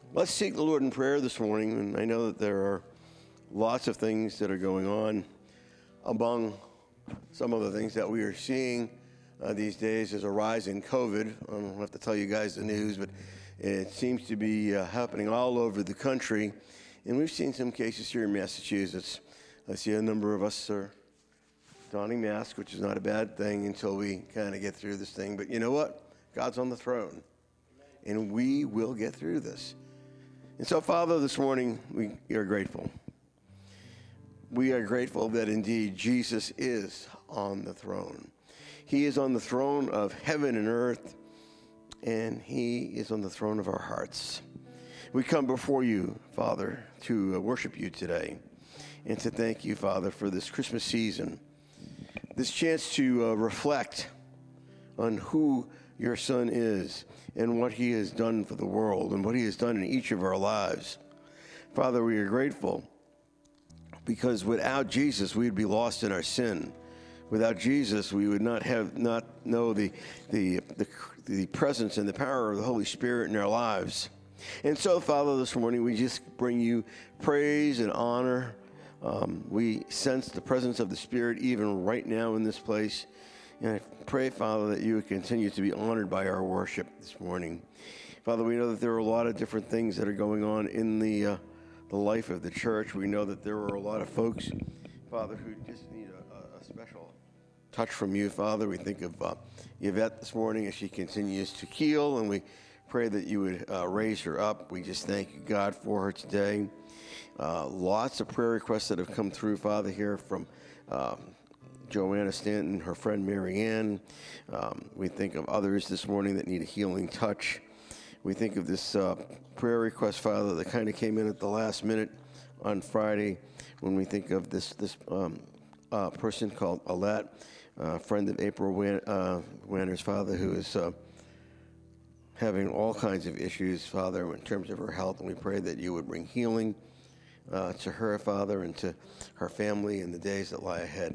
Let's seek the Lord in prayer this morning, and I know that there are lots of things that are going on. Among some of the things that we are seeing these days is a rise in COVID. I don't have to tell you guys the news, but it seems to be happening all over the country, and we've seen some cases here in Massachusetts. I see a number of us are donning masks, which is not a bad thing until we kind of get through this thing. But you know what? God's on the throne, and we will get through this. And so, Father, this morning, we are grateful. We are grateful that indeed Jesus is on the throne. He is on the throne of heaven and earth, and he is on the throne of our hearts. We come before you, Father, to worship you today and to thank you, Father, for this Christmas season, this chance to reflect on who your Son is and what he has done for the world and what he has done in each of our lives. Father, we are grateful because without Jesus, we'd be lost in our sin. Without Jesus, we would not know the presence and the power of the Holy Spirit in our lives. And so, Father, this morning, we just bring you praise and honor. We sense the presence of the Spirit even right now in this place. And I pray, Father, that you would continue to be honored by our worship this morning. Father, we know that there are a lot of different things that are going on in the life of the church. We know that there are a lot of folks, Father, who just need a special touch from you, Father. We think of Yvette this morning as she continues to heal, and we pray that you would raise her up. We just thank you, God, for her today. Lots of prayer requests that have come through, Father, here from Joanna Stanton, her friend Mary Ann. We think of others this morning that need a healing touch. We think of this prayer request, Father, that kind of came in at the last minute on Friday when we think of this person called Alette, a friend of April Wanner's, Father, who is having all kinds of issues, Father, in terms of her health. And we pray that you would bring healing to her, Father, and to her family in the days that lie ahead.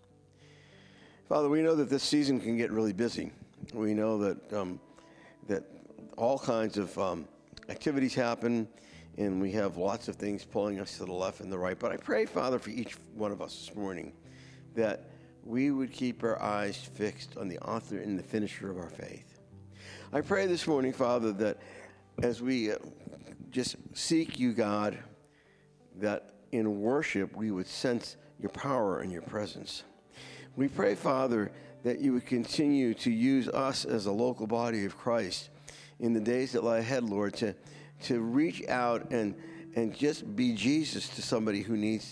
Father, we know that this season can get really busy. We know that all kinds of activities happen, and we have lots of things pulling us to the left and the right. But I pray, Father, for each one of us this morning, that we would keep our eyes fixed on the author and the finisher of our faith. I pray this morning, Father, that as we just seek you, God, that in worship we would sense your power and your presence. We pray, Father, that you would continue to use us as a local body of Christ in the days that lie ahead, Lord, to reach out and just be Jesus to somebody who needs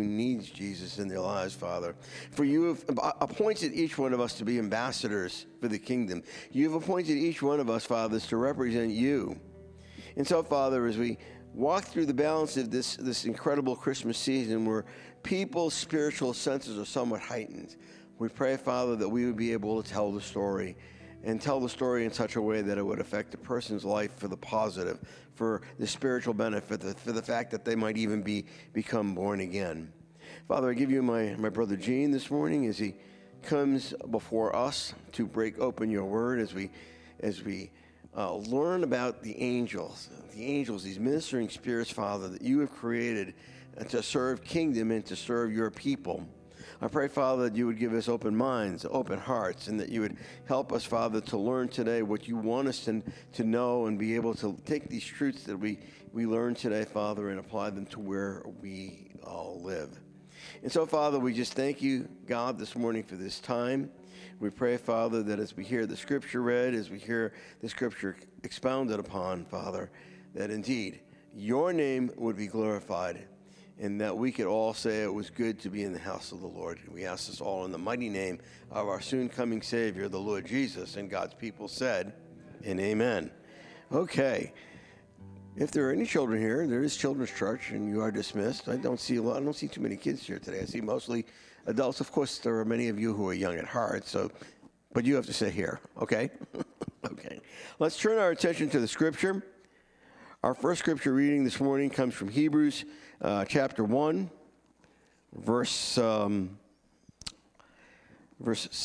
Jesus in their lives, Father. For you have appointed each one of us to be ambassadors for the kingdom. You have appointed each one of us, fathers, to represent you. And so, Father, as we walk through the balance of this incredible Christmas season where people's spiritual senses are somewhat heightened, we pray, Father, that we would be able to tell the story and tell the story in such a way that it would affect a person's life for the positive, for the spiritual benefit, for the fact that they might even become born again. Father, I give you my brother Gene this morning as he comes before us to break open your word, as we learn about the angels, these ministering spirits, Father, that you have created to serve kingdom and to serve your people. I pray, Father, that you would give us open minds, open hearts, and that you would help us, Father, to learn today what you want us to know and be able to take these truths that we learn today, Father, and apply them to where we all live. And so, Father, we just thank you, God, this morning for this time. We pray, Father, that as we hear the Scripture read, as we hear the Scripture expounded upon, Father, that indeed your name would be glorified, and that we could all say it was good to be in the house of the Lord. We ask this all in the mighty name of our soon-coming Savior, the Lord Jesus, and God's people said, and amen. Okay. If there are any children here, there is Children's Church, and you are dismissed. I don't see too many kids here today. I see mostly adults. Of course, there are many of you who are young at heart, but you have to sit here, okay? Okay. Let's turn our attention to the Scripture. Our first Scripture reading this morning comes from Hebrews chapter 1, verse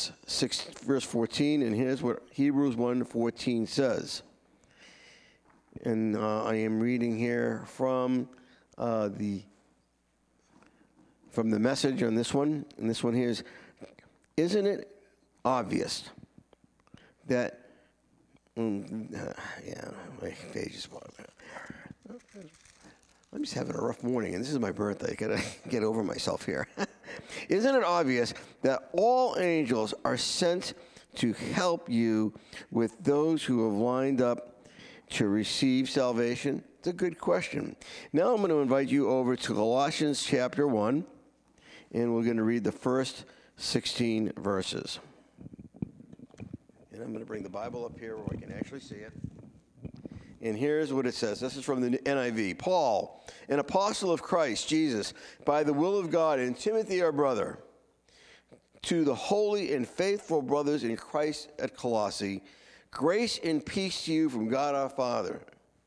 14, and here's what Hebrews 1:14 says. And I am reading here from the Message on this one. And this one here is, isn't it obvious that, my page is, I'm just having a rough morning, and this is my birthday. Gotta get over myself here. Isn't it obvious that all angels are sent to help you with those who have lined up to receive salvation? It's a good question. Now I'm going to invite you over to Colossians chapter 1, and we're going to read the first 16 verses. And I'm going to bring the Bible up here where I can actually see it. And here's what it says. This is from the NIV. Paul, an apostle of Christ Jesus, by the will of God, and Timothy our brother, to the holy and faithful brothers in Christ at Colossae, grace and peace to you from God our Father.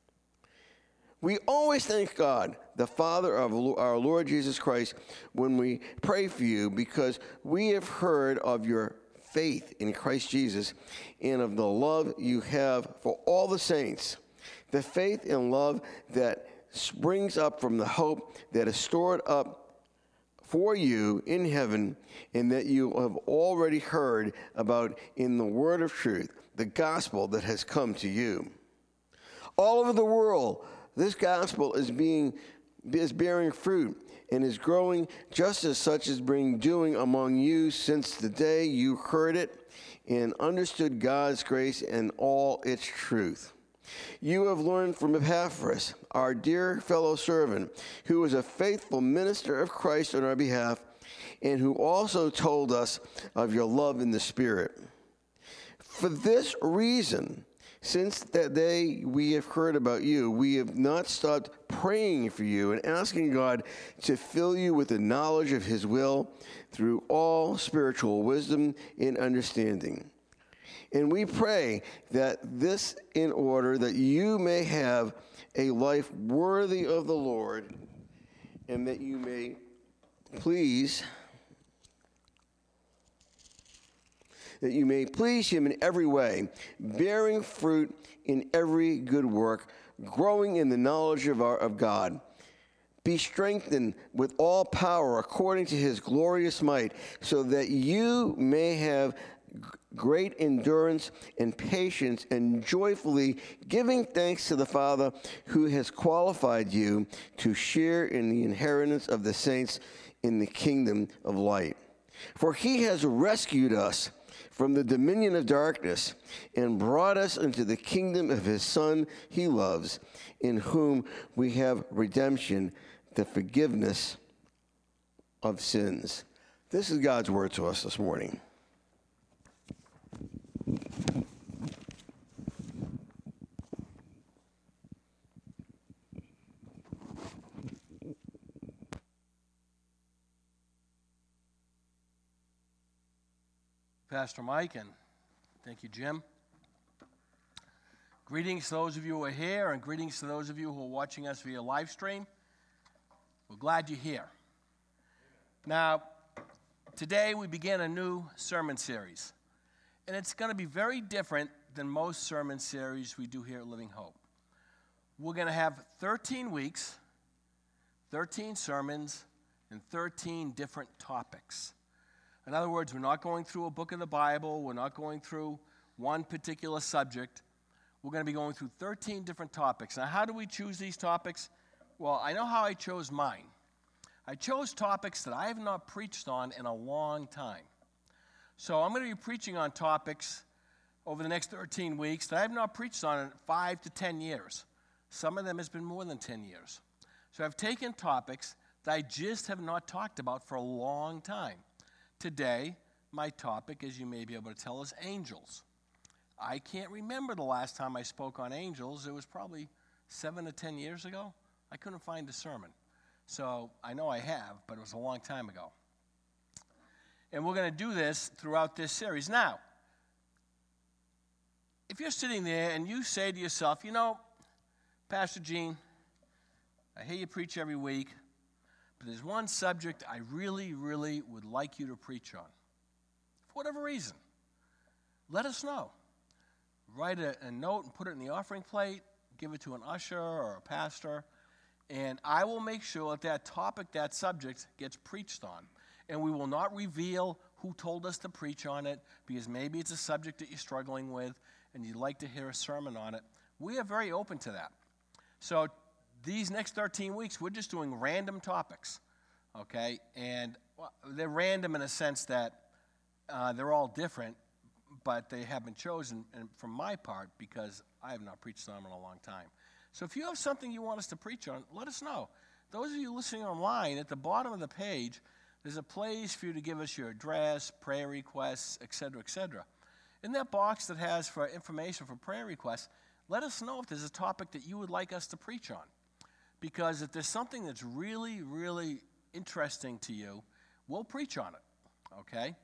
We always thank God, the Father of our Lord Jesus Christ, when we pray for you, because we have heard of your faith in Christ Jesus and of the love you have for all the saints. The faith and love that springs up from the hope that is stored up for you in heaven, and that you have already heard about in the word of truth, the gospel that has come to you. All over the world, this gospel is bearing fruit and is growing, just as such has been doing among you since the day you heard it and understood God's grace and all its truth. You have learned from Epaphras, our dear fellow servant, who is a faithful minister of Christ on our behalf, and who also told us of your love in the Spirit. For this reason, since that day we have heard about you, we have not stopped praying for you and asking God to fill you with the knowledge of his will through all spiritual wisdom and understanding. And we pray that this in order that you may have a life worthy of the Lord, and that you may please him in every way, bearing fruit in every good work, growing in the knowledge of God. Be strengthened with all power according to his glorious might, so that you may have great endurance and patience, and joyfully giving thanks to the Father who has qualified you to share in the inheritance of the saints in the kingdom of light. For he has rescued us from the dominion of darkness and brought us into the kingdom of his Son he loves, in whom we have redemption, the forgiveness of sins. This is God's word to us this morning. Pastor Mike, and thank you, Jim. Greetings to those of you who are here, and greetings to those of you who are watching us via live stream. We're glad you're here. Now, today we begin a new sermon series, and it's going to be very different than most sermon series we do here at Living Hope. We're going to have 13 weeks, 13 sermons, and 13 different topics. In other words, we're not going through a book of the Bible. We're not going through one particular subject. We're going to be going through 13 different topics. Now, how do we choose these topics? Well, I know how I chose mine. I chose topics that I have not preached on in a long time. So I'm going to be preaching on topics over the next 13 weeks that I have not preached on in 5 to 10 years. Some of them has been more than 10 years. So I've taken topics that I just have not talked about for a long time. Today, my topic, as you may be able to tell, is angels. I can't remember the last time I spoke on angels. It was probably 7 to 10 years ago. I couldn't find a sermon. So I know I have, but it was a long time ago. And we're going to do this throughout this series. Now, if you're sitting there and you say to yourself, you know, Pastor Gene, I hear you preach every week, but there's one subject I really, really would like you to preach on. For whatever reason, let us know. Write a note and put it in the offering plate. give it to an usher or a pastor, and I will make sure that topic, that subject, gets preached on. And we will not reveal who told us to preach on it, because maybe it's a subject that you're struggling with and you'd like to hear a sermon on it. We are very open to that. So these next 13 weeks, we're just doing random topics, okay? And they're random in a sense that they're all different, but they have been chosen from my part because I have not preached on them in a long time. So if you have something you want us to preach on, let us know. Those of you listening online, at the bottom of the page, there's a place for you to give us your address, prayer requests, etc., etc. In that box that has for information for prayer requests, let us know if there's a topic that you would like us to preach on. Because if there's something that's really, really interesting to you, we'll preach on it, okay?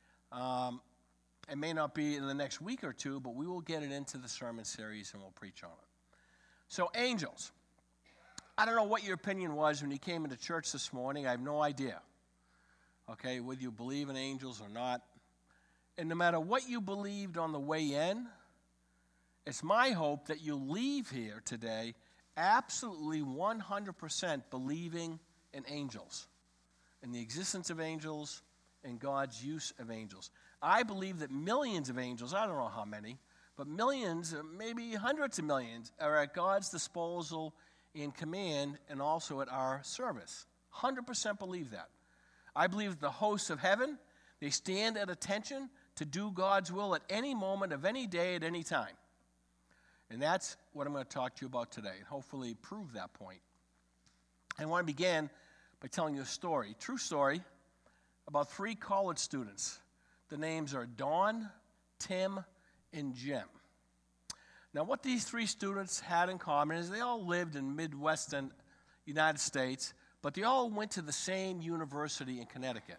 It may not be in the next week or two, but we will get it into the sermon series and we'll preach on it. So angels. I don't know what your opinion was when you came into church this morning. I have no idea, okay, whether you believe in angels or not. And no matter what you believed on the way in, it's my hope that you leave here today absolutely 100% believing in angels, in the existence of angels, and God's use of angels. I believe that millions of angels, I don't know how many, but millions, maybe hundreds of millions, are at God's disposal and command and also at our service. 100% believe that. I believe that the hosts of heaven, they stand at attention to do God's will at any moment of any day at any time. And that's what I'm going to talk to you about today, and hopefully prove that point. I want to begin by telling you a story, true story, about 3 college students. The names are Dawn, Tim, and Jim. Now, what these 3 students had in common is they all lived in Midwestern United States, but they all went to the same university in Connecticut.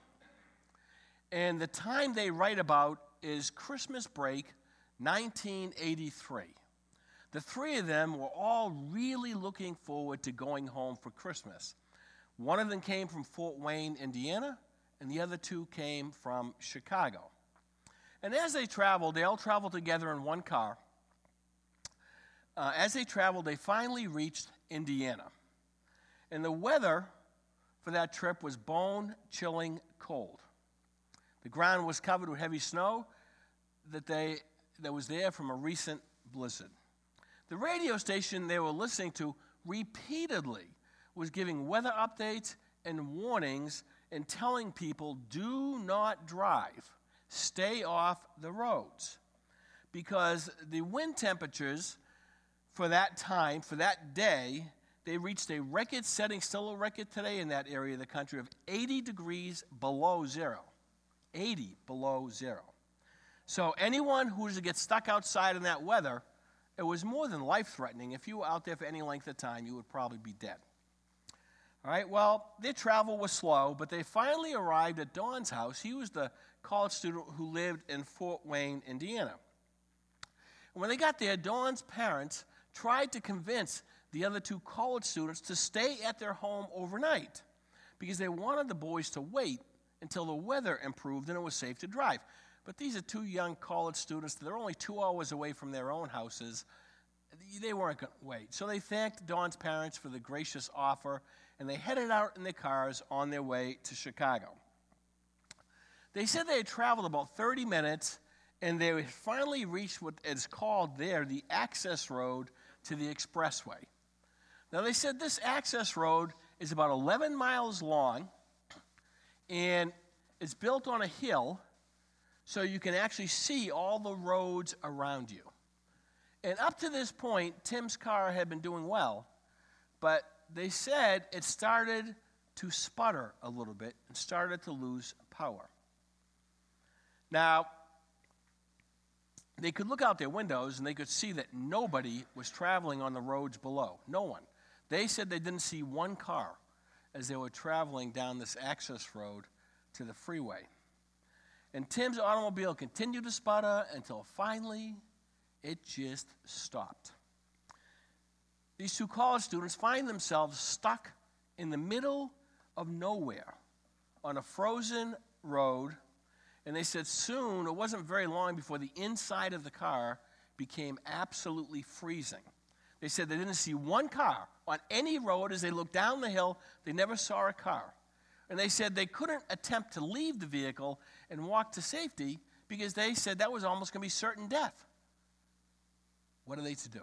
And the time they write about is Christmas break, 1983. The 3 of them were all really looking forward to going home for Christmas. One of them came from Fort Wayne, Indiana, and the other 2 came from Chicago. And as they traveled, they all traveled together in one car. As they traveled, they finally reached Indiana. And the weather for that trip was bone-chilling cold. The ground was covered with heavy snow that was there from a recent blizzard. The radio station they were listening to repeatedly was giving weather updates and warnings and telling people, do not drive, stay off the roads. Because the wind temperatures for that time, for that day, they reached a record-setting, still a record today in that area of the country, of 80 degrees below zero. 80 below zero. So anyone who was to get stuck outside in that weather, it was more than life-threatening. If you were out there for any length of time, you would probably be dead. All right, well, their travel was slow, but they finally arrived at Dawn's house. He was the college student who lived in Fort Wayne, Indiana. And when they got there, Dawn's parents tried to convince the other 2 college students to stay at their home overnight because they wanted the boys to wait until the weather improved and it was safe to drive. But these are 2 young college students. They're only 2 hours away from their own houses. They weren't going to wait. So they thanked Dawn's parents for the gracious offer, and they headed out in their cars on their way to Chicago. They said they had traveled about 30 minutes, and they had finally reached what is called there the access road to the expressway. Now, they said this access road is about 11 miles long, and it's built on a hill, so you can actually see all the roads around you. And up to this point, Tim's car had been doing well, but they said it started to sputter a little bit and started to lose power. Now, they could look out their windows and they could see that nobody was traveling on the roads below. No one. They said they didn't see one car as they were traveling down this access road to the freeway. And Tim's automobile continued to sputter until finally it just stopped. These 2 college students find themselves stuck in the middle of nowhere on a frozen road, and they said soon, it wasn't very long before the inside of the car became absolutely freezing. They said they didn't see one car on any road. As they looked down the hill, they never saw a car. And they said they couldn't attempt to leave the vehicle and walk to safety because they said that was almost going to be certain death. What are they to do?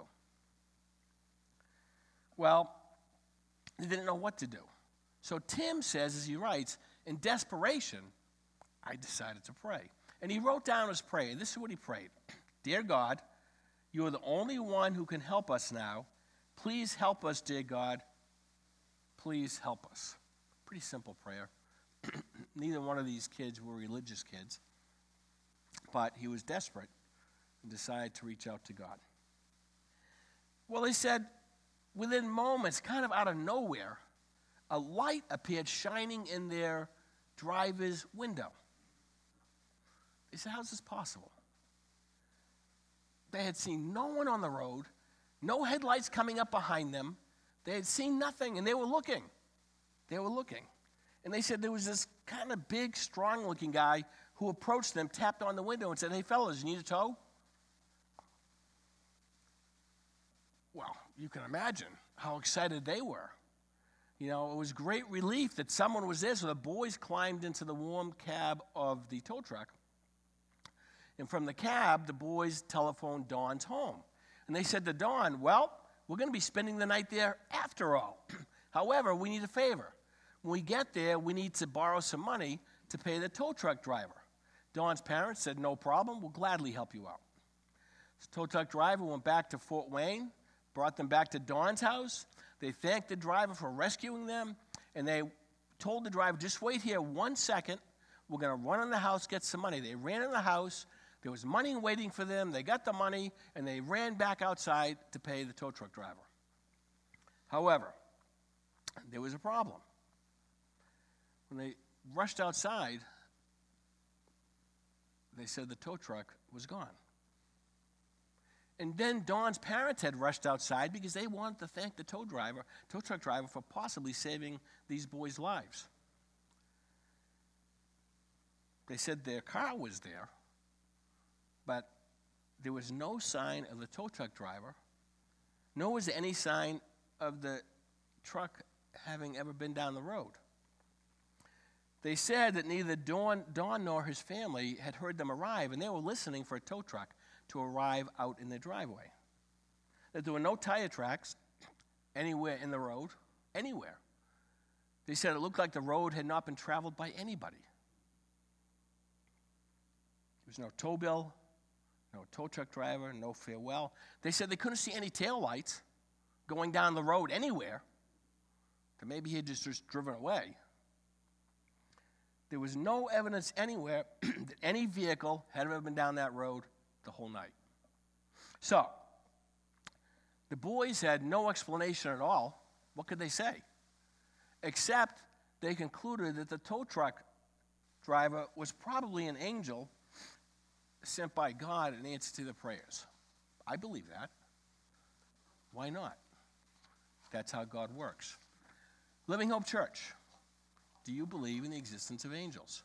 Well, they didn't know what to do. So Tim says, as he writes, in desperation, I decided to pray. And he wrote down his prayer. This is what he prayed. Dear God, you are the only one who can help us now. Please help us, dear God. Please help us. Pretty simple prayer. Neither one of these kids were religious kids, but he was desperate and decided to reach out to God. Well, he said, within moments, kind of out of nowhere, a light appeared shining in their driver's window. They said, how's this possible? They had seen no one on the road, no headlights coming up behind them. They had seen nothing, and they were looking. They were looking. And they said there was this kind of big, strong-looking guy who approached them, tapped on the window, and said, hey, fellas, you need a tow? Well, you can imagine how excited they were. You know, it was great relief that someone was there, so the boys climbed into the warm cab of the tow truck. And from the cab, the boys telephoned Don's home. And they said to Don, well, we're going to be spending the night there after all. However, we need a favor. When we get there, we need to borrow some money to pay the tow truck driver. Don's parents said, no problem, we'll gladly help you out. The tow truck driver went back to Fort Wayne, brought them back to Don's house. They thanked the driver for rescuing them, and they told the driver, just wait here 1 second. We're going to run in the house, get some money. They ran in the house. There was money waiting for them. They got the money, and they ran back outside to pay the tow truck driver. However, there was a problem. When they rushed outside, they said the tow truck was gone. And then Don's parents had rushed outside because they wanted to thank the tow truck driver for possibly saving these boys' lives. They said their car was there, but there was no sign of the tow truck driver, nor was there any sign of the truck having ever been down the road. They said that neither Don nor his family had heard them arrive, and they were listening for a tow truck to arrive out in their driveway. That there were no tire tracks anywhere in the road, anywhere. They said it looked like the road had not been traveled by anybody. There was no tow bill, no tow truck driver, no farewell. They said they couldn't see any taillights going down the road anywhere. That maybe he had just driven away. There was no evidence anywhere that any vehicle had ever been down that road the whole night. So, the boys had no explanation at all. What could they say? Except they concluded that the tow truck driver was probably an angel sent by God in answer to their prayers. I believe that. Why not? That's how God works. Living Hope Church, do you believe in the existence of angels?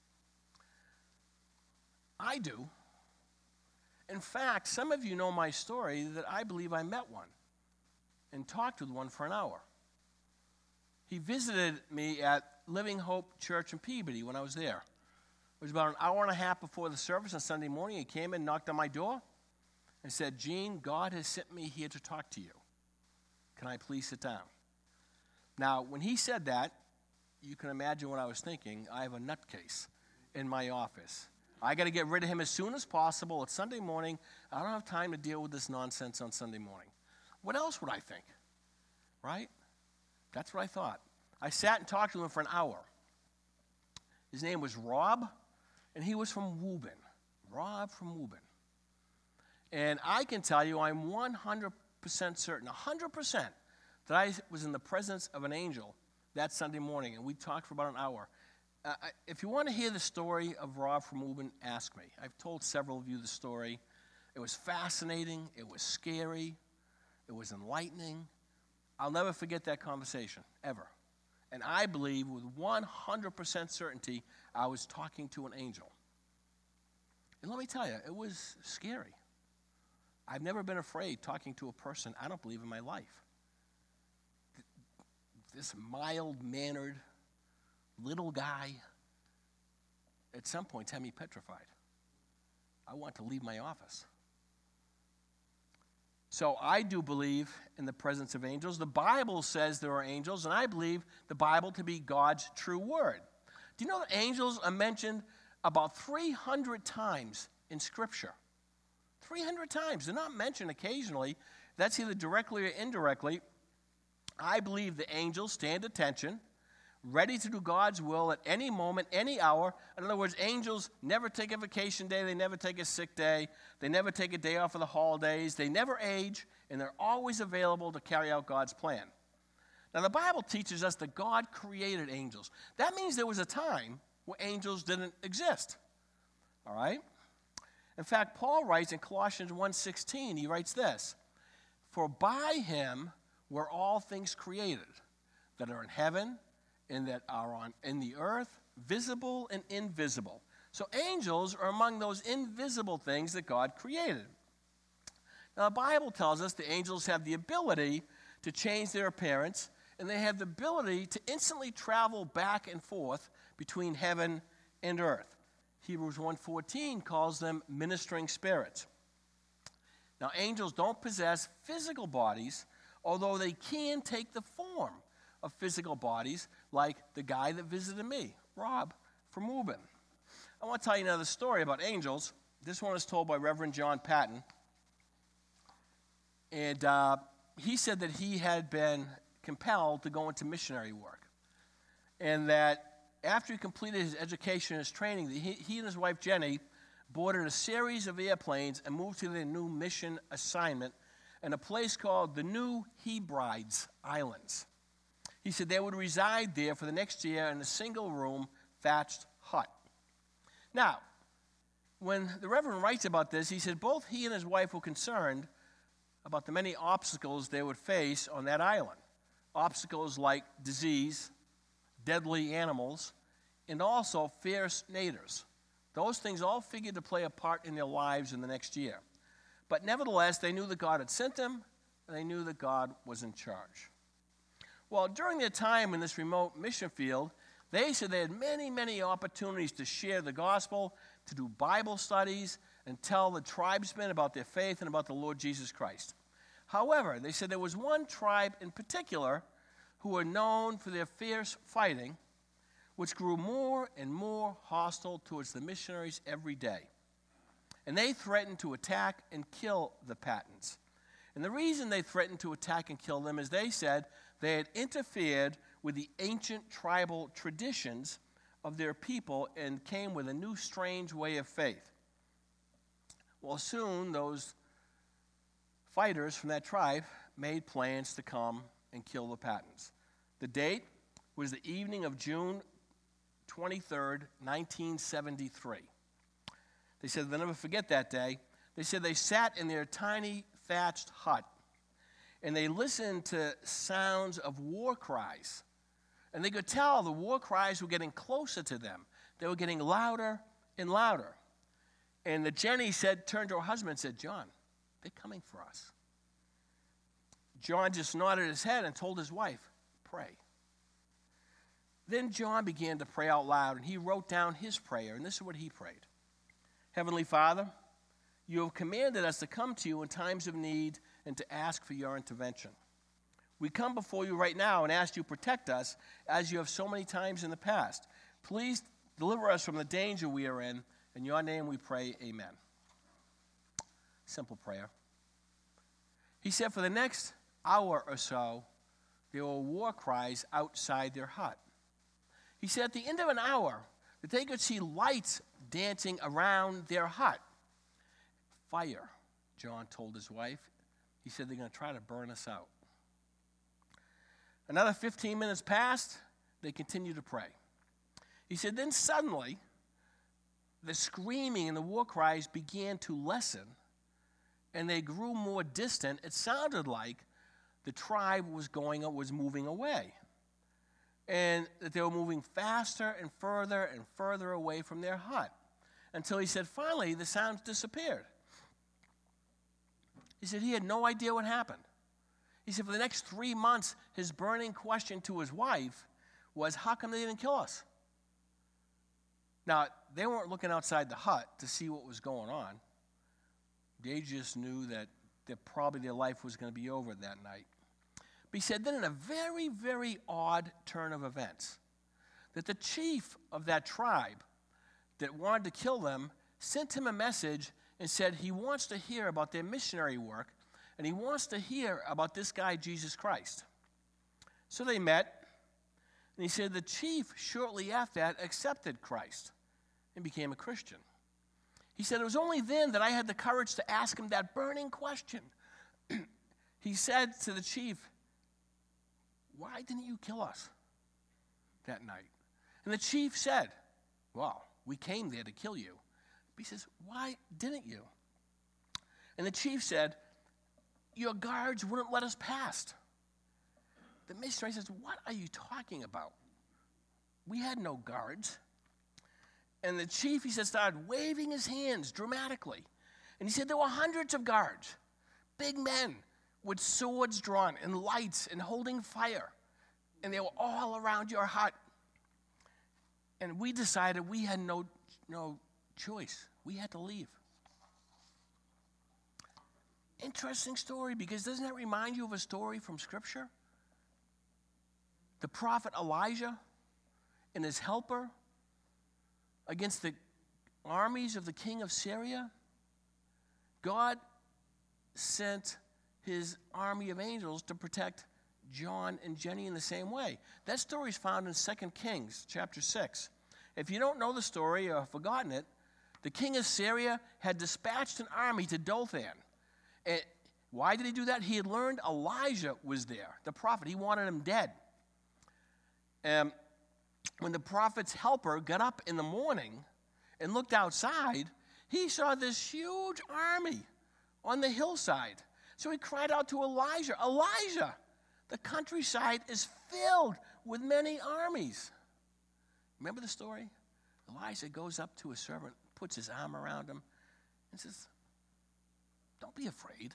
I do. In fact, some of you know my story that I believe I met one and talked with one for an hour. He visited me at Living Hope Church in Peabody when I was there. It was about an hour and a half before the service on Sunday morning. He came in, knocked on my door, and said, Gene, God has sent me here to talk to you. Can I please sit down? Now, when he said that, you can imagine what I was thinking. I have a nutcase in my office. I got to get rid of him as soon as possible. It's Sunday morning. I don't have time to deal with this nonsense on Sunday morning. What else would I think? Right? That's what I thought. I sat and talked to him for an hour. His name was Rob, and he was from Woburn. Rob from Woburn. And I can tell you I'm 100% certain, 100%, that I was in the presence of an angel that Sunday morning, and we talked for about an hour. If you want to hear the story of Rob from Woburn, ask me. I've told several of you the story. It was fascinating. It was scary. It was enlightening. I'll never forget that conversation, ever. And I believe with 100% certainty I was talking to an angel. And let me tell you, it was scary. I've never been afraid talking to a person I don't believe in my life. This mild-mannered little guy at some point had me petrified. I want to leave my office. So I do believe in the presence of angels. The Bible says there are angels, and I believe the Bible to be God's true word. Do you know that angels are mentioned about 300 times in Scripture? 300 times. They're not mentioned occasionally. That's either directly or indirectly. I believe the angels stand attention, ready to do God's will at any moment, any hour. In other words, angels never take a vacation day. They never take a sick day. They never take a day off for the holidays. They never age, and they're always available to carry out God's plan. Now, the Bible teaches us that God created angels. That means there was a time where angels didn't exist. All right? In fact, Paul writes in Colossians 1:16, he writes this, "For by him were all things created, that are in heaven and that are in the earth, visible and invisible." So angels are among those invisible things that God created. Now, the Bible tells us the angels have the ability to change their appearance, and they have the ability to instantly travel back and forth between heaven and earth. Hebrews 1:14 calls them ministering spirits. Now, angels don't possess physical bodies, although they can take the form of physical bodies, like the guy that visited me, Rob from Ubin. I want to tell you another story about angels. This one is told by Reverend John Patton. And he said that he had been compelled to go into missionary work. And that after he completed his education and his training, he and his wife Jenny boarded a series of airplanes and moved to their new mission assignment in a place called the New Hebrides Islands. He said they would reside there for the next year in a single-room thatched hut. Now, when the Reverend writes about this, he said both he and his wife were concerned about the many obstacles they would face on that island. Obstacles like disease, deadly animals, and also fierce natives. Those things all figured to play a part in their lives in the next year. But nevertheless, they knew that God had sent them, and they knew that God was in charge. Well, during their time in this remote mission field, they said they had many, many opportunities to share the gospel, to do Bible studies, and tell the tribesmen about their faith and about the Lord Jesus Christ. However, they said there was one tribe in particular who were known for their fierce fighting, which grew more and more hostile towards the missionaries every day. And they threatened to attack and kill the Pattons. And the reason they threatened to attack and kill them is they said they had interfered with the ancient tribal traditions of their people and came with a new strange way of faith. Well, soon those fighters from that tribe made plans to come and kill the Pattons. The date was the evening of June 23rd, 1973. They said they'll never forget that day. They said they sat in their tiny thatched hut and they listened to sounds of war cries. And they could tell the war cries were getting closer to them. They were getting louder and louder. And the Jenny turned to her husband and said, "John, they're coming for us." John just nodded his head and told his wife, "Pray." Then John began to pray out loud, and he wrote down his prayer, and this is what he prayed. "Heavenly Father, you have commanded us to come to you in times of need and to ask for your intervention. We come before you right now and ask you to protect us as you have so many times in the past. Please deliver us from the danger we are in. In your name we pray, amen." Simple prayer. He said for the next hour or so, there were war cries outside their hut. He said at the end of an hour that they could see lights dancing around their hut. "Fire," John told his wife. He said they're going to try to burn us out. Another 15 minutes passed. They continued to pray. He said then suddenly the screaming and the war cries began to lessen, and they grew more distant. It sounded like the tribe was moving away, and that they were moving faster and further away from their hut, until he said finally the sounds disappeared. He said he had no idea what happened. He said for the next 3 months, his burning question to his wife was, how come they didn't kill us? Now, they weren't looking outside the hut to see what was going on. They just knew that probably their life was going to be over that night. But he said then in a very, very odd turn of events, that the chief of that tribe that wanted to kill them sent him a message and said he wants to hear about their missionary work and he wants to hear about this guy, Jesus Christ. So they met, and he said the chief shortly after that accepted Christ and became a Christian. He said it was only then that I had the courage to ask him that burning question. He said to the chief, why didn't you kill us that night? And the chief said, well, we came there to kill you. But he says, why didn't you? And the chief said, your guards wouldn't let us pass. The missionary says, what are you talking about? We had no guards. And the chief, he said, started waving his hands dramatically. And he said there were hundreds of guards, big men with swords drawn and lights and holding fire. And they were all around your hut. And we decided we had no choice. We had to leave. Interesting story, because doesn't that remind you of a story from Scripture? The prophet Elijah and his helper against the armies of the king of Syria. God sent his army of angels to protect John and Jenny in the same way. That story is found in 2 Kings chapter 6. If you don't know the story or have forgotten it, the king of Syria had dispatched an army to Dothan. And why did he do that? He had learned Elijah was there, the prophet. He wanted him dead. When the prophet's helper got up in the morning and looked outside, he saw this huge army on the hillside. So he cried out to Elijah, Elijah, the countryside is filled with many armies. Remember the story? Elijah goes up to a servant, puts his arm around him, and says, don't be afraid.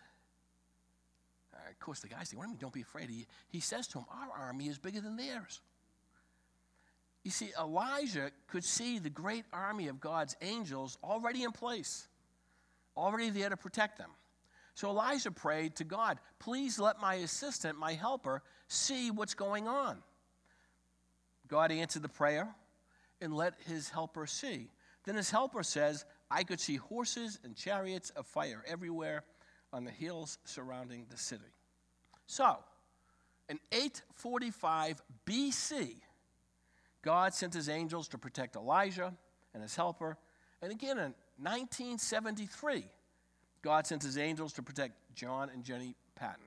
Of course, the guy said, what do you mean, don't be afraid? He says to him, our army is bigger than theirs. You see, Elijah could see the great army of God's angels already in place, already there to protect them. So Elijah prayed to God, please let my assistant, my helper, see what's going on. God answered the prayer and let his helper see. Then his helper says, I could see horses and chariots of fire everywhere on the hills surrounding the city. So, in 845 BC, God sent his angels to protect Elijah and his helper. And again in 1973, God sent his angels to protect John and Jenny Patton.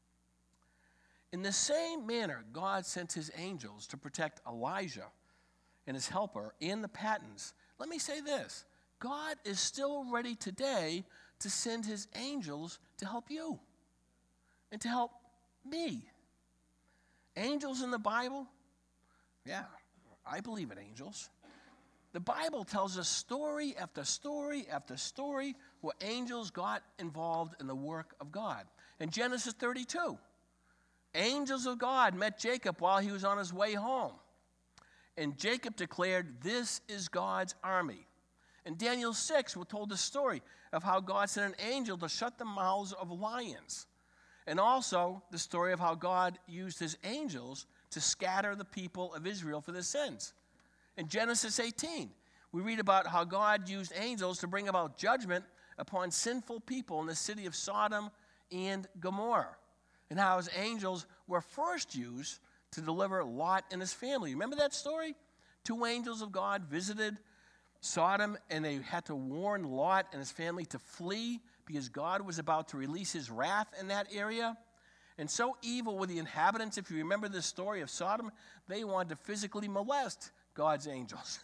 In the same manner, God sent his angels to protect Elijah and his helper and the Pattons. Let me say this. God is still ready today to send his angels to help you and to help me. Angels in the Bible? Yeah, I believe in angels. The Bible tells us story after story after story where angels got involved in the work of God. In Genesis 32, angels of God met Jacob while he was on his way home. And Jacob declared, this is God's army. In Daniel 6, we're told the story of how God sent an angel to shut the mouths of lions. And also the story of how God used his angels to scatter the people of Israel for their sins. In Genesis 18, we read about how God used angels to bring about judgment upon sinful people in the city of Sodom and Gomorrah, and how his angels were first used to deliver Lot and his family. Remember that story? 2 angels of God visited Sodom, and they had to warn Lot and his family to flee because God was about to release his wrath in that area. And so evil were the inhabitants, if you remember the story of Sodom, they wanted to physically molest God's angels.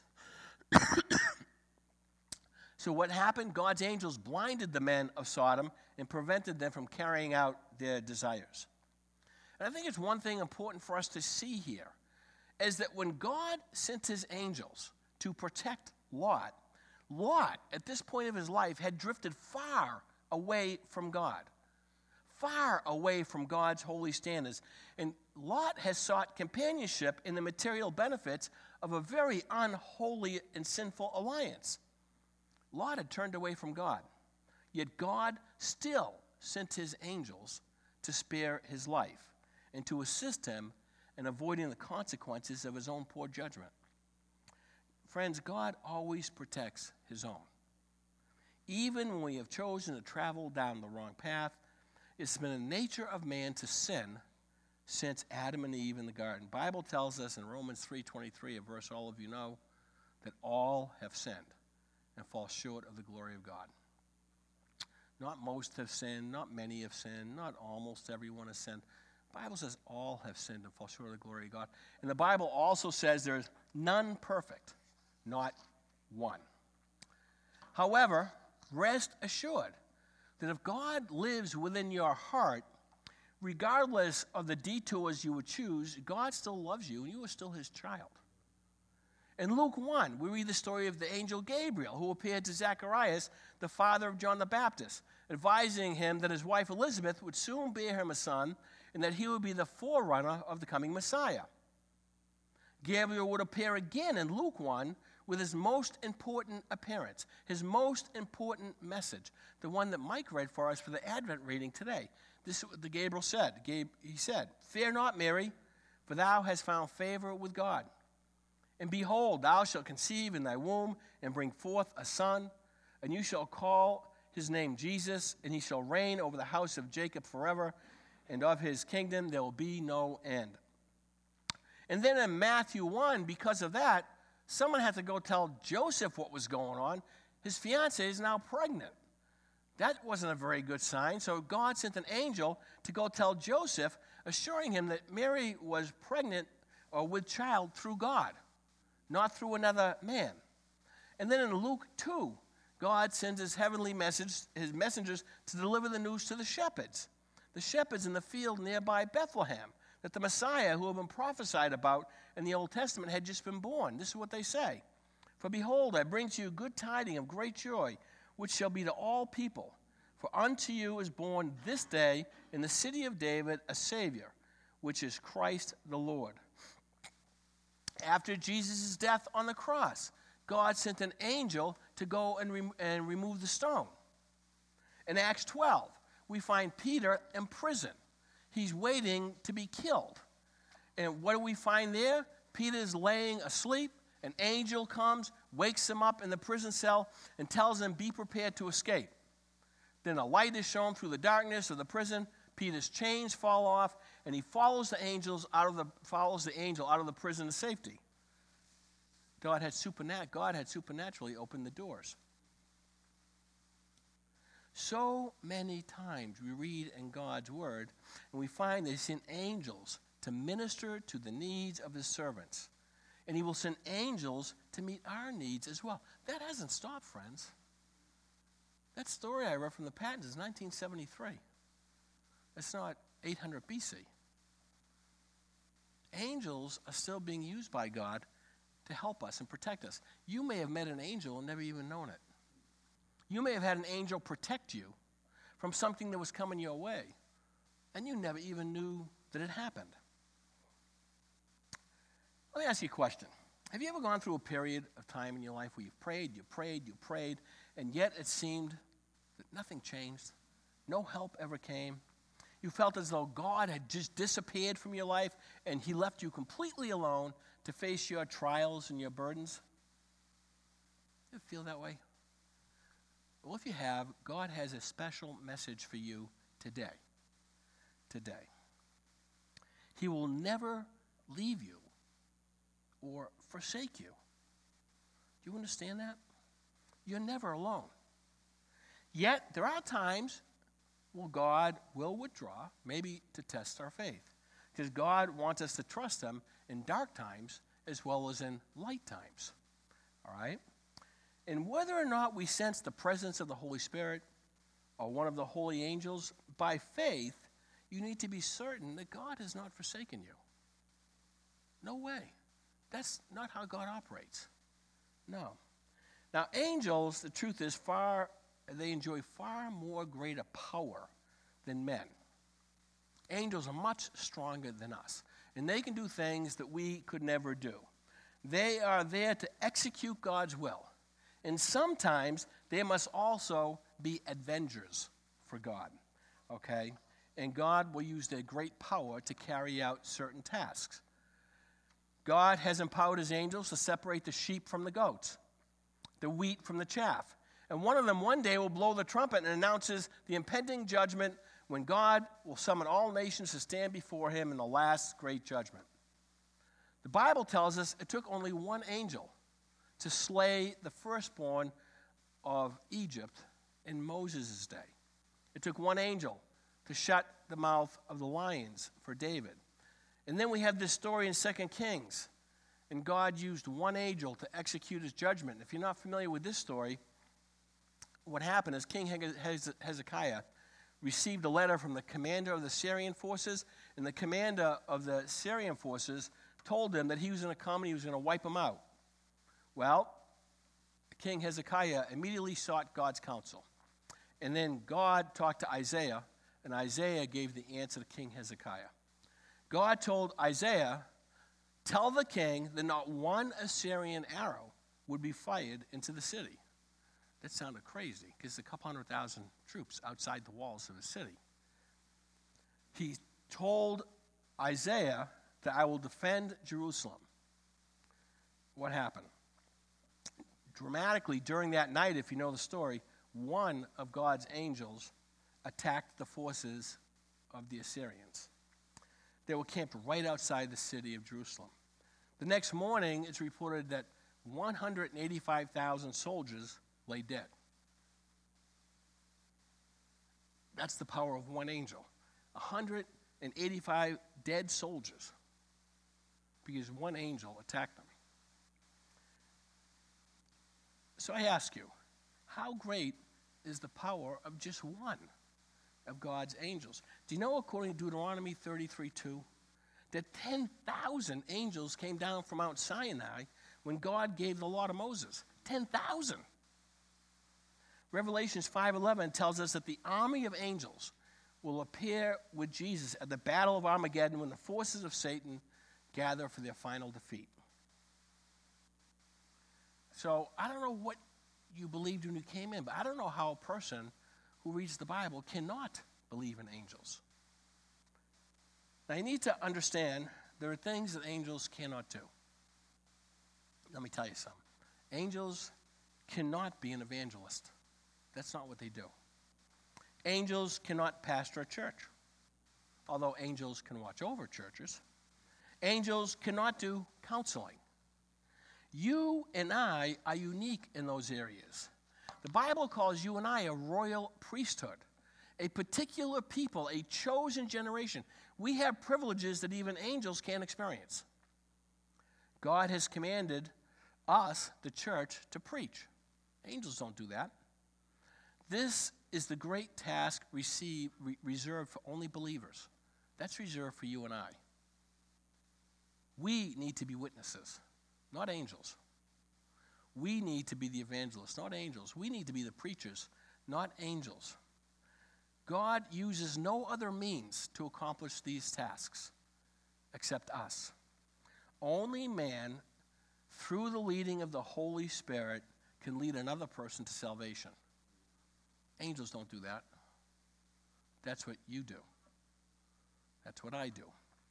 So what happened? God's angels blinded the men of Sodom and prevented them from carrying out their desires. And I think it's one thing important for us to see here, is that when God sent his angels to protect Lot, Lot, at this point of his life, had drifted far away from God. far away from God's holy standards. And Lot has sought companionship in the material benefits of a very unholy and sinful alliance. Lot had turned away from God, yet God still sent his angels to spare his life and to assist him in avoiding the consequences of his own poor judgment. Friends, God always protects his own. Even when we have chosen to travel down the wrong path, it's been the nature of man to sin since Adam and Eve in the garden. The Bible tells us in Romans 3:23, a verse all of you know, that all have sinned and fall short of the glory of God. Not most have sinned, not many have sinned, not almost everyone has sinned. The Bible says all have sinned and fall short of the glory of God. And the Bible also says there's none perfect, not one. However, rest assured that if God lives within your heart, regardless of the detours you would choose, God still loves you and you are still his child. In Luke 1, we read the story of the angel Gabriel, who appeared to Zacharias, the father of John the Baptist, advising him that his wife Elizabeth would soon bear him a son and that he would be the forerunner of the coming Messiah. Gabriel would appear again in Luke 1 with his most important appearance, his most important message, the one that Mike read for us for the Advent reading today. This is what the Gabriel said. He said, "Fear not, Mary, for thou hast found favor with God. And behold, thou shalt conceive in thy womb and bring forth a son, and you shall call his name Jesus, and he shall reign over the house of Jacob forever, and of his kingdom there will be no end." And then in Matthew 1, because of that, someone had to go tell Joseph what was going on. His fiancée is now pregnant. That wasn't a very good sign, so God sent an angel to go tell Joseph, assuring him that Mary was pregnant or with child through God, not through another man. And then in Luke 2, God sends his heavenly messengers to deliver the news to the shepherds in the field nearby Bethlehem, that the Messiah who had been prophesied about in the Old Testament had just been born. This is what they say. "For behold, I bring to you good tidings of great joy, which shall be to all people. For unto you is born this day in the city of David a Savior, which is Christ the Lord." After Jesus' death on the cross, God sent an angel to go and remove the stone. In Acts 12, we find Peter in prison. He's waiting to be killed. And what do we find there? Peter's laying asleep. An angel comes, wakes him up in the prison cell, and tells him, "Be prepared to escape." Then a light is shown through the darkness of the prison. Peter's chains fall off, and he follows the angel out of the prison to safety. God had supernaturally opened the doors. So many times we read in God's word, and we find that he sent angels to minister to the needs of his servants. And he will send angels to meet our needs as well. That hasn't stopped, friends. That story I read from the Pattons is 1973. That's not 800 BC. Angels are still being used by God to help us and protect us. You may have met an angel and never even known it. You may have had an angel protect you from something that was coming your way, and you never even knew that it happened. Let me ask you a question. Have you ever gone through a period of time in your life where you prayed, and yet it seemed that nothing changed? No help ever came. You felt as though God had just disappeared from your life and he left you completely alone to face your trials and your burdens? You ever feel that way? Well, if you have, God has a special message for you today. Today. He will never leave you or forsake you. Do you understand that? You're never alone. Yet, there are times where God will withdraw, maybe to test our faith. Because God wants us to trust him in dark times as well as in light times. All right? And whether or not we sense the presence of the Holy Spirit or one of the holy angels, by faith, you need to be certain that God has not forsaken you. No way. That's not how God operates. No. Now, angels, the truth is, they enjoy far more greater power than men. Angels are much stronger than us, and they can do things that we could never do. They are there to execute God's will, and sometimes they must also be avengers for God, okay? And God will use their great power to carry out certain tasks. God has empowered his angels to separate the sheep from the goats, the wheat from the chaff. And one of them one day will blow the trumpet and announces the impending judgment when God will summon all nations to stand before him in the last great judgment. The Bible tells us it took only one angel to slay the firstborn of Egypt in Moses' day. It took one angel to shut the mouth of the lions for David. And then we have this story in 2 Kings, and God used one angel to execute his judgment. If you're not familiar with this story, what happened is King Hezekiah received a letter from the commander of the Syrian forces, and the commander of the Syrian forces told him that he was going to come and he was going to wipe them out. Well, King Hezekiah immediately sought God's counsel. And then God talked to Isaiah, and Isaiah gave the answer to King Hezekiah. God told Isaiah, tell the king that not one Assyrian arrow would be fired into the city. That sounded crazy, because a couple 100,000 troops outside the walls of the city. He told Isaiah that I will defend Jerusalem. What happened? Dramatically, during that night, if you know the story, one of God's angels attacked the forces of the Assyrians. They were camped right outside the city of Jerusalem. The next morning, it's reported that 185,000 soldiers lay dead. That's the power of one angel. 185 dead soldiers because one angel attacked them. So I ask you, how great is the power of just one of God's angels? Do you know, according to Deuteronomy 33:2, that 10,000 angels came down from Mount Sinai when God gave the law to Moses? 10,000. Revelations 5:11 tells us that the army of angels will appear with Jesus at the battle of Armageddon when the forces of Satan gather for their final defeat. So I don't know what you believed when you came in, but I don't know how a person who reads the Bible cannot believe in angels. Now you need to understand there are things that angels cannot do. Let me tell you something. Angels cannot be an evangelist. That's not what they do. Angels cannot pastor a church, although angels can watch over churches. Angels cannot do counseling. You and I are unique in those areas. The Bible calls you and I a royal priesthood, a particular people, a chosen generation. We have privileges that even angels can't experience. God has commanded us, the church, to preach. Angels don't do that. This is the great task reserved for only believers. That's reserved for you and I. We need to be witnesses, not angels. We need to be the evangelists, not angels. We need to be the preachers, not angels. God uses no other means to accomplish these tasks except us. Only man, through the leading of the Holy Spirit, can lead another person to salvation. Angels don't do that. That's what you do. That's what I do.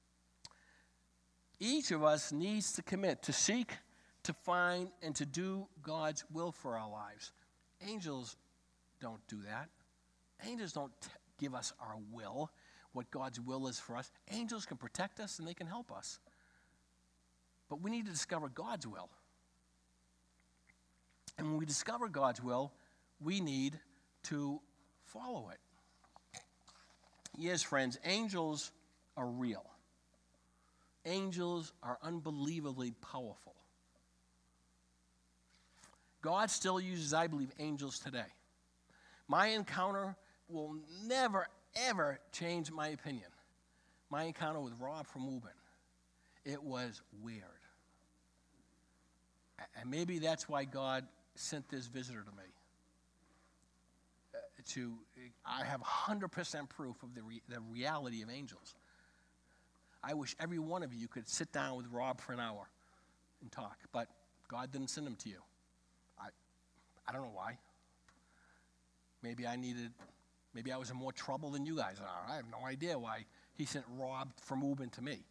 Each of us needs to commit to seek, to find, and to do God's will for our lives. Angels don't do that. Angels don't give us our will, what God's will is for us. Angels can protect us and they can help us. But we need to discover God's will. And when we discover God's will, we need to follow it. Yes, friends, angels are real. Angels are unbelievably powerful. God still uses, I believe, angels today. My encounter will never, ever change my opinion. My encounter with Rob from Woburn, it was weird. And maybe that's why God sent this visitor to me. I have 100% proof of the reality of angels. I wish every one of you could sit down with Rob for an hour and talk, but God didn't send him to you. I don't know why. Maybe I was in more trouble than you guys are. I have no idea why he sent Rob from Ubin to me.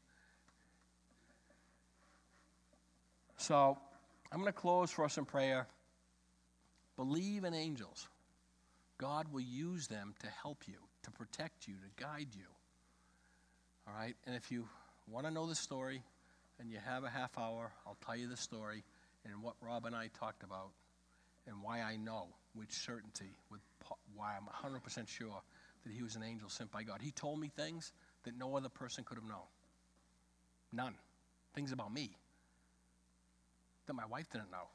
So I'm going to close for us in prayer. Believe in angels. God will use them to help you, to protect you, to guide you. All right? And if you want to know the story and you have a half hour, I'll tell you the story and what Rob and I talked about and why I know with certainty, why I'm 100% sure that he was an angel sent by God. He told me things that no other person could have known. None. Things about me that my wife didn't know.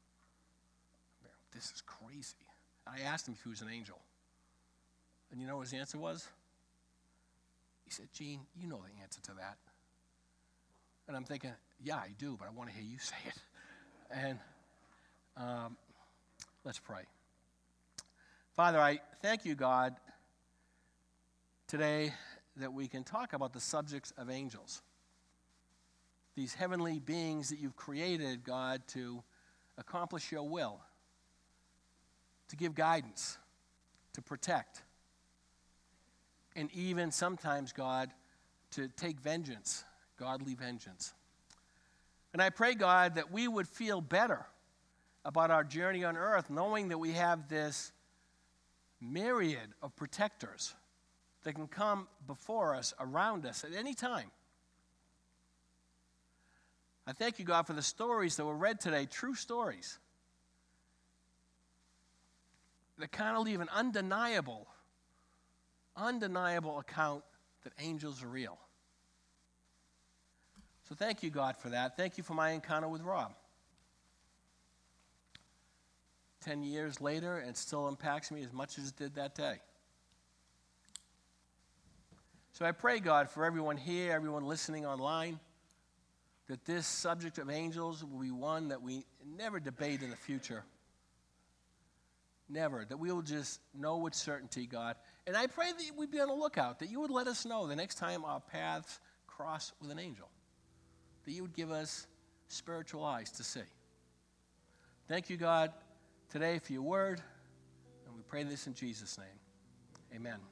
This is crazy. I asked him if he was an angel. And you know what his answer was? He said, Gene, you know the answer to that. And I'm thinking, yeah, I do, but I want to hear you say it. And let's pray. Father, I thank you, God, today that we can talk about the subjects of angels. These heavenly beings that you've created, God, to accomplish your will, to give guidance, to protect, and even sometimes, God, to take vengeance, godly vengeance. And I pray, God, that we would feel better about our journey on earth, knowing that we have this myriad of protectors that can come before us, around us at any time. I thank you, God, for the stories that were read today, true stories, that kind of leave an undeniable account that angels are real. So thank you, God, for that. Thank you for my encounter with Rob. 10 years later, and it still impacts me as much as it did that day. So I pray, God, for everyone here, everyone listening online, that this subject of angels will be one that we never debate in the future. Never. That we will just know with certainty, God. And I pray that we'd be on the lookout, that you would let us know the next time our paths cross with an angel. That you would give us spiritual eyes to see. Thank you, God, today for your word. And we pray this in Jesus' name. Amen.